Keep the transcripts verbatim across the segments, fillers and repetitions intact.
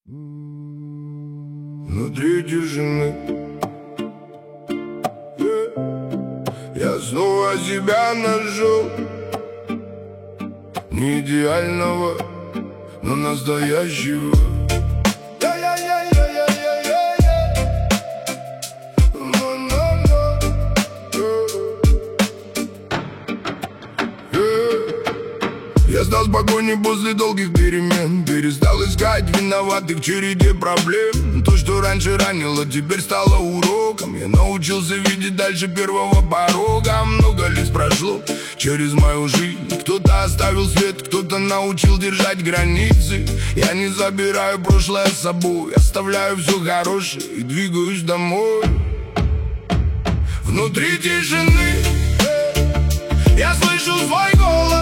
Внутри тишины я снова себя нашел. Не идеального, но настоящего. Я стал спокойней после долгих перемен. Перестал искать виноватых в череде проблем. То, что раньше ранило, теперь стало уроком. Я научился видеть дальше первого порога. Много лет прошло через мою жизнь. Кто-то оставил след, кто-то научил держать границы. Я не забираю прошлое с собой, оставляю все хорошее и двигаюсь домой. Внутри тишины я слышу свой голос.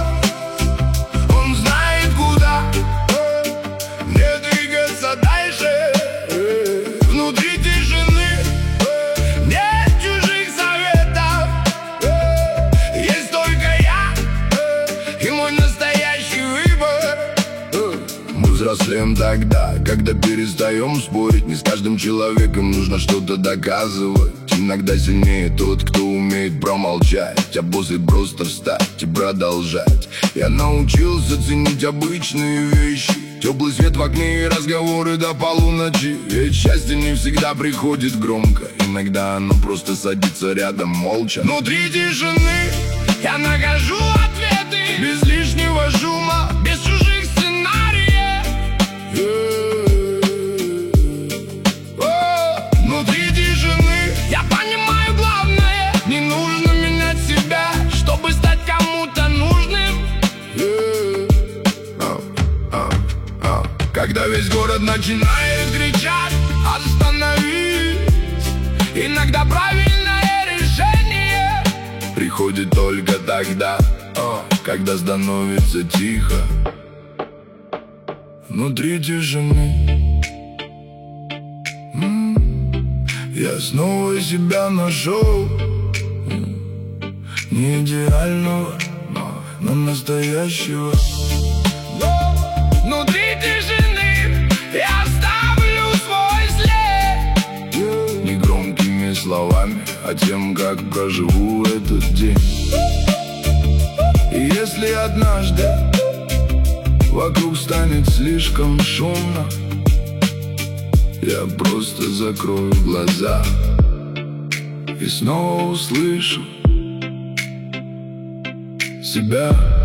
Взрослеем тогда, когда перестаем спорить. Не с каждым человеком нужно что-то доказывать. Иногда сильнее тот, кто умеет промолчать, а после просто встать и продолжать. Я научился ценить обычные вещи. Теплый свет в окне и разговоры до полуночи. Ведь счастье не всегда приходит громко. Иногда оно просто садится рядом молча. Внутри тишины я нахожу ответы. Без лишнего шума, без чужих сценариев. Внутри тишины я понимаю главное. Не нужно менять себя, чтобы стать кому-то нужным. Когда весь город начинает кричать: остановись! Иногда правильное решение приходит только тогда, когда становится тихо. Внутри тишины я снова себя нашел. Не идеального, но настоящего. Внутри тишины я оставлю свой след. Не громкими словами, а тем, как проживу этот день. И если однажды вокруг станет слишком шумно, я просто закрою глаза и снова услышу себя.